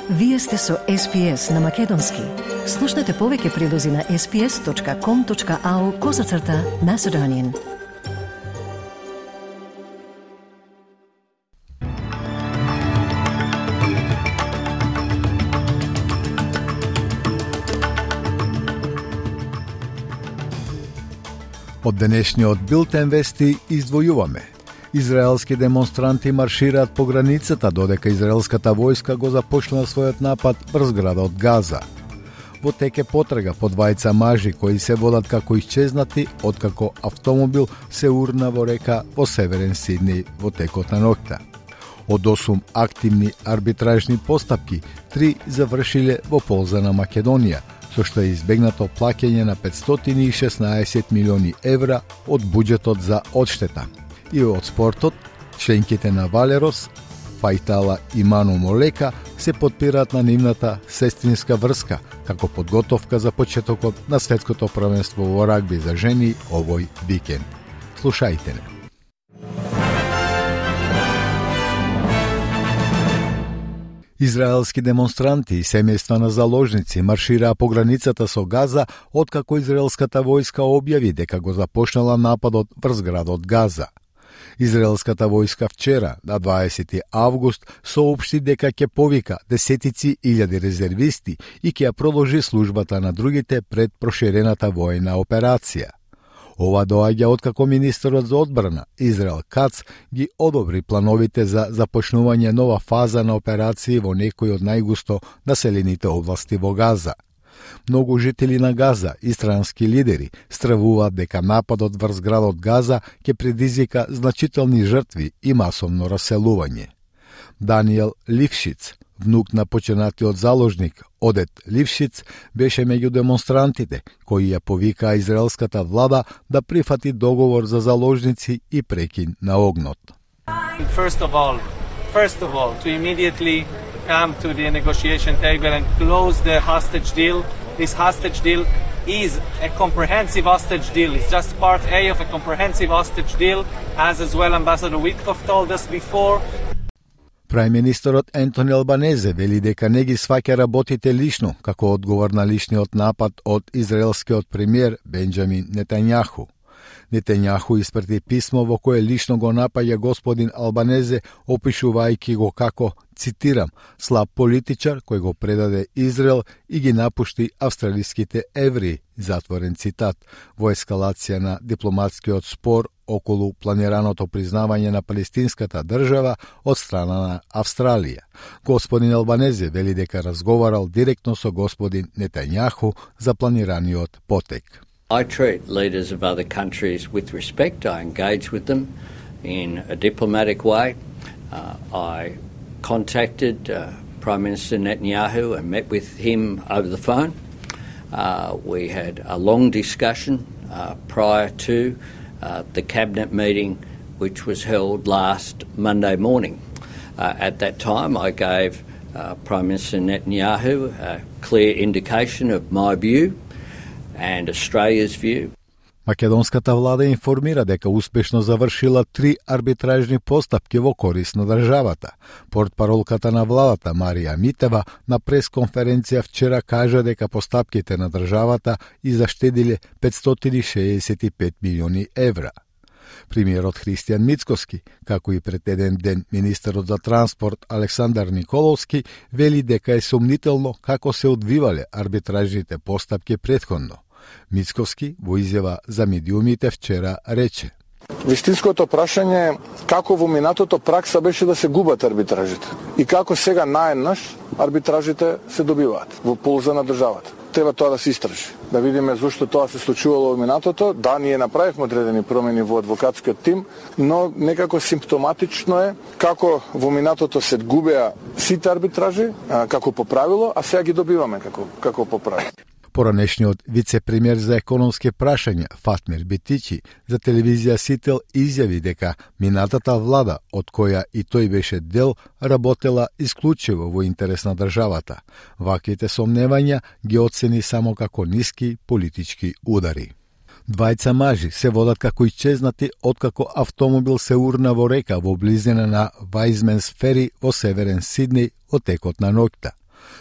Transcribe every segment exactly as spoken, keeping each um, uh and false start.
Вие сте со Ес Би Ес на Македонски. Слушнете повеќе прилози на ес би ес точка ком точка ау козацрта Macedonian. Од денешниот билтен вести издвојуваме. Израелски демонстранти маршираат по границата додека израелската војска го започна својот напад врз градот Газа. Во тек е потрага по двајца мажи кои се водат како исчезнати откако автомобил се урна во река во северен Сиднеј во текот на ноќта. Од осум активни арбитражни постапки, три завршиле во полза на Македонија, со што е избегнато плаќање на петстотини и шеснаесет милиони евра од буџетот за одштета. И од спортот, членките на Валерос, Фајтала и Ману Молека се подпираат на нивната сестринска врска како подготовка за почетокот на светското првенство во рагби за жени овој викенд. Слушајте не. Израелски демонстранти и семејства на заложници маршираа по границата со Газа откако израелската војска објави дека го започнала нападот врз градот Газа. Израелската војска вчера, на дваесети август, соопшти дека ќе повика десетици илјади резервисти и ќе ја продолжи службата на другите пред проширената војна операција. Ова доаѓа откако министерот за одбрана Израел Кац ги одобри плановите за започнување нова фаза на операции во некои од најгусто населените области во Газа. Многу жители на Газа и странски лидери стравуваат дека нападот врз градот Газа ќе предизвика значителни жртви и масовно раселување. Даниел Лившиц, внук на починатиот заложник Одет Лившиц, беше меѓу демонстрантите кои ја повикаа израелската влада да прифати договор за заложници и прекин на огнот. First of all, first of all, to immediately come to the negotiation table and close the hostage deal. This hostage deal is a comprehensive hostage deal. It's just part A of a comprehensive hostage deal, as as well Ambassador Witkoff told us before. Прајм-министерот Ентони Албанезе вели дека не ги сваќа работите лично како одговор на личниот напад од израелскиот премиер Бенџамин Нетањаху. Нетањаху испрати писмо во кое лично го напаѓа господин Албанезе, опишувајќи го како, цитирам, слаб политичар кој го предаде Израел и ги напушти австралиските евреи, затворен цитат, во ескалација на дипломатскиот спор околу планираното признавање на палестинската држава од страна на Австралија. Господин Албанезе вели дека разговарал директно со господин Нетањаху за планираниот потек. I treat leaders of other countries with respect. I engage with them in a diplomatic way. Uh, I contacted uh, Prime Minister Netanyahu and met with him over the phone. Uh, we had a long discussion uh, prior to uh, the cabinet meeting which was held last Monday morning. Uh, at that time I gave uh, Prime Minister Netanyahu a clear indication of my view and Australia's view. Македонската влада информира дека успешно завршила три арбитражни постапки во корист на државата. Портпаролката на владата Марија Митева на пресконференција вчера кажа дека постапките на државата изаштедиле петстотини шеесет и пет милиони евра. Премиерот Христијан Мицкоски, како и пред еден ден министерот за транспорт Александар Николовски, вели дека е сомнително како се одвивале арбитражните постапки претходно. Мицковски во изјава за медиумите вчера рече: Вистинското прашање е како во минатото пракса беше да се губат арбитражите и како сега наеднаш арбитражите се добиваат во полза на државата. Треба тоа да се истражи, да видиме зошто тоа се случувало во минатото. Да, ние направивме одредени промени во адвокатскиот тим, но некако симптоматично е како во минатото се губеа сите арбитражи, како по правило, а сега ги добиваме како како по правило. Поранешниот вице-премиер за економски прашања Фатмир Битичи за телевизија Сител изјави дека минатата влада, од која и тој беше дел, работела исклучиво во интерес на државата. Ваквите сомневања ги оцени само како ниски политички удари. Двајца мажи се водат како исчезнати откако автомобил се урна во река во близина на Вајзменс Фери во северен Сиднеј во текот на ноќта.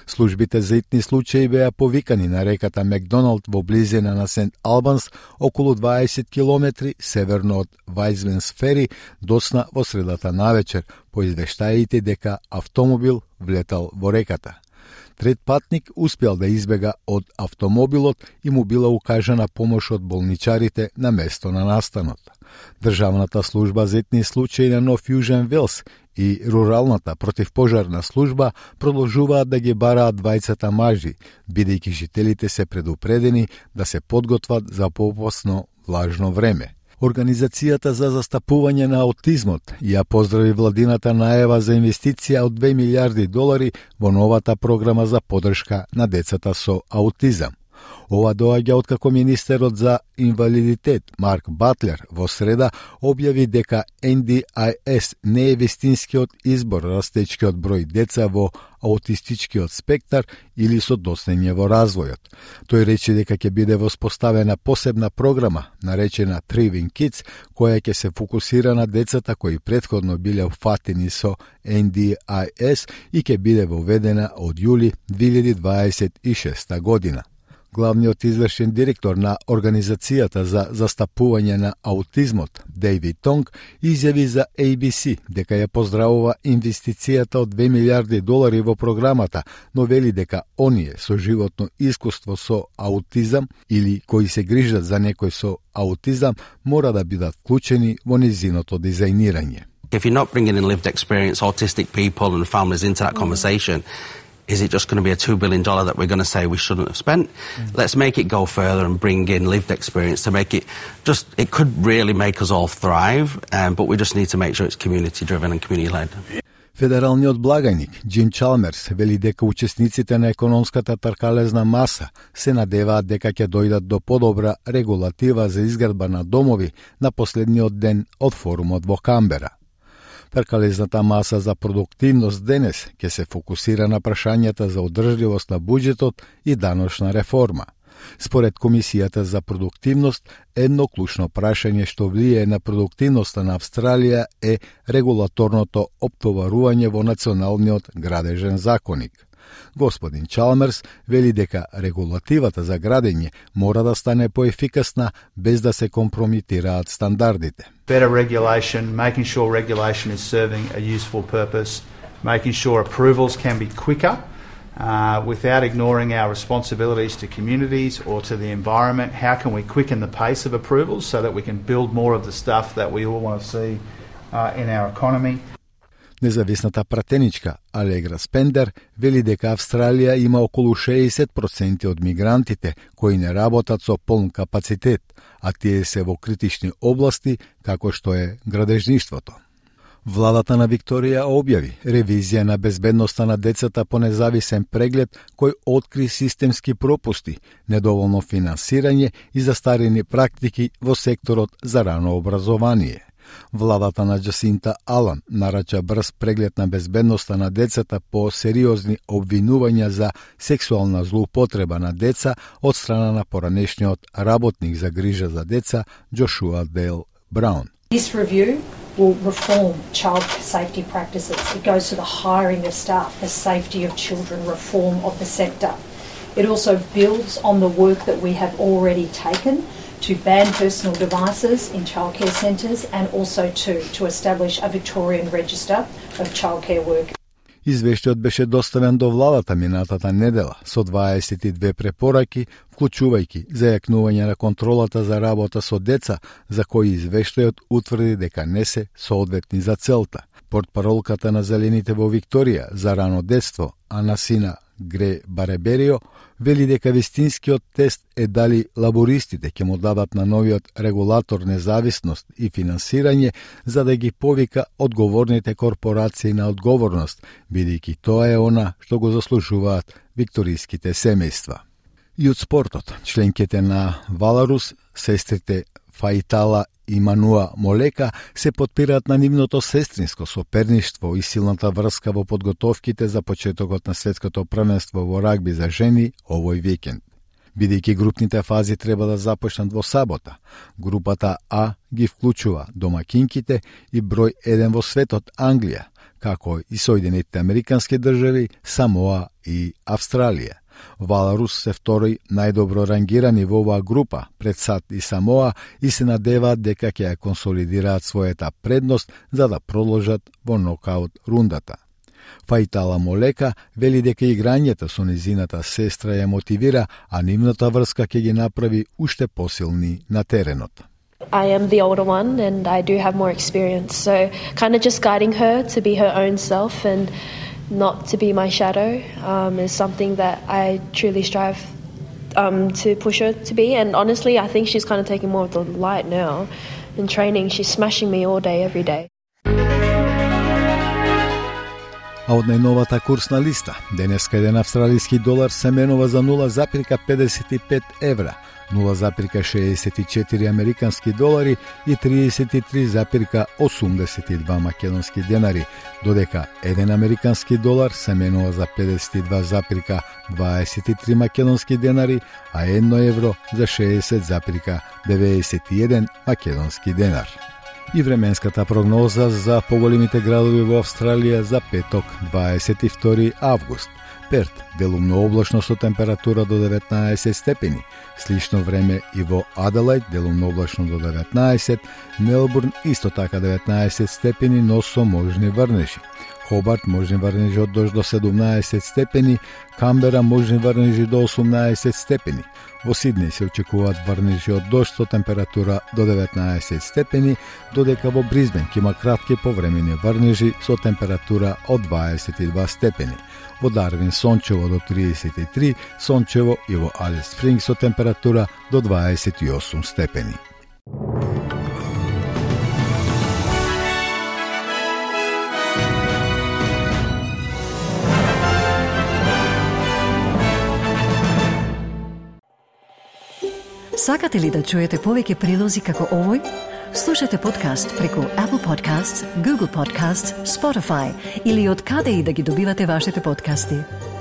Службите за итни случаи беа повикани на реката Макдоналд во близина на Сент Албанс, околу дваесет километри северно од Вајзменс Фери, доцна во средата навечер, по извештаите дека автомобил влетал во реката. Трет патник успел да избега од автомобилот и му била укажана помош од болничарите на место на настанот. Државната служба за итни случаи на Нов Јужен Велс и руралната противпожарна служба продолжуваат да ги бараат двајцата мажи, бидејќи жителите се предупредени да се подготват за поопасно влажно време. Организацијата за застапување на аутизмот ја поздрави владината најава за инвестиција од две милиарди долари во новата програма за подршка на децата со аутизам. Ова доаѓа откако министерот за инвалидитет Марк Батлер во среда објави дека Ен Ди Ај Ес не е вистинскиот избор растечкиот број деца во аутистичкиот спектар или со доснење во развојот. Тој рече дека ќе биде воспоставена посебна програма, наречена Thriving Kids, која ќе се фокусира на децата кои претходно биле опфатени со Ен Ди Ај Ес и ќе биде воведена од јули две илјади дваесет и шеста година. Главниот извршен директор на Организацијата за застапување на аутизмот, Дейвид Тонг, изјави за Ей Би Си дека ја поздравува инвестицијата од две милиарди долари во програмата, но вели дека оние со животно искуство со аутизам или кои се грижат за некој со аутизам мора да бидат вклучени во низиното дизајнирање. If you're not bringing in lived experience, autistic people and families into that conversation, is it just going to be a two billion dollars that we're going to say we shouldn't have spent? Mm. Let's make it go further and bring in lived experience to make it just, it could really make us all thrive, um, but we just need to make sure it's community driven and community led. Федералниот благајник Џим Чалмерс вели дека учесниците на економската тркалезна маса се надеваат дека ќе дојдат до подобра регулатива за изградба на домови на последниот ден од форумот во Камбера. Тркалезната маса за продуктивност денес ќе се фокусира на прашањата за одржливост на буџетот и даношна реформа. Според Комисијата за продуктивност, едно клучно прашање што влијае на продуктивноста на Австралија е регулаторното оптоварување во националниот градежен законик. Господин Чалмерс вели дека регулативата за градење мора да стане поефикасна без да се компромитираат стандардите. Better regulation, making sure regulation is serving a useful purpose, making sure approvals can be quicker uh, without ignoring our responsibilities to communities or to the environment. How can we quicken the pace of approvals so that we can build more of the stuff that we all want to see uh, in our economy? Независната пратеничка Алегра Спендер вели дека Австралија има околу шеесет проценти од мигрантите кои не работат со полн капацитет, а тие се во критични области како што е градежништвото. Владата на Викторија објави ревизија на безбедноста на децата по независен преглед кој откри системски пропусти, недоволно финансирање и застарени практики во секторот за рано образование. Владата на Джасинта Алан нарача брз преглед на безбедноста на децата по сериозни обвинувања за сексуална злоупотреба на деца од страна на поранешниот работник за грижа за деца Джошуа Дейл Браун. This review will reform child safety practices. It goes to the hiring of staff, the safety of children, reform of the sector. It also builds on the work that we have already taken to ban personal devices in childcare centres and also to, to establish a Victorian register of childcare work. Извештајот беше доставен до владата минатата недела со дваесет и две препораки, вклучувајќи зајакнување на контролата за работа со деца, за кои извештајот утврди дека не се соодветни за целта. Портпаролката на Зелените во Викторија за рано детство, Анасина Гре Бареберио, вели дека вистинскиот тест е дали лабористите ќе му дадат на новиот регулатор независност и финансирање за да ги повика одговорните корпорации на одговорност, бидејќи тоа е она што го заслужуваат викториските семејства. И од спортот, членките на Валарус, сестрите Фаитала и Мануа Молека се потпираат на нивното сестринско соперништво и силната врска во подготовките за почетокот на светското првенство во рагби за жени овој викенд. Бидејќи групните фази треба да започнат во сабота, групата А ги вклучува домакинките и број еден во светот Англија, како и Соединетите Американски држави, Самоа и Австралија. Валарус се втори најдобро рангирани во оваа група пред САД и Самоа и се надеваат дека ќе ја консолидираат својата предност за да продолжат во нокаут рундата. Фаитала Молека вели дека играњето со низината сестра ја мотивира, а нивната врска ќе ги направи уште посилни на теренот. I am the older one and I do have more experience, so kind of just guiding her to be her own self and not to be my shadow um, is something that I truly strive um, to push her to be. And honestly, I think she's kind of taking more of the light now. In training, she's smashing me all day, every day. А од најновата курсна листа, денеска еден австралиски долар се менува за нула запирка педесет и пет евра, нула запирка шеесет и четири американски долари и триесет и три запирка осумдесет и два македонски денари, додека еден американски долар се менува за педесет и два запирка дваесет и три македонски денари, а едно евро за шеесет запирка деветдесет и еден македонски денар. И временската прогноза за поголемите градови во Австралија за петок, дваесет и втори август. Перт, делумно облачно со температура до деветнаесет степени. Слично време и во Аделајд, делумно облачно до деветнаесет, Мелбурн исто така деветнаесет степени, но со можни врнежи. Хобарт можни врнежи од дожд до седумнаесет степени, Камбера можни врнежи до осумнаесет степени. Во Сиднеј се очекуваат врнежи од дожд со температура до деветнаесет степени, додека во Бризбен ќе има кратки повремени врнежи со температура од дваесет и два степени. Во Дарвин сончево до триесет и три, сончево и во Алис Спринг со температура до дваесет и осум степени. Сакате ли да чуете повеќе прилози како овој? Слушате подкаст преку Apple Podcasts, Google Podcasts, Spotify или од каде и да ги добивате вашите подкасти.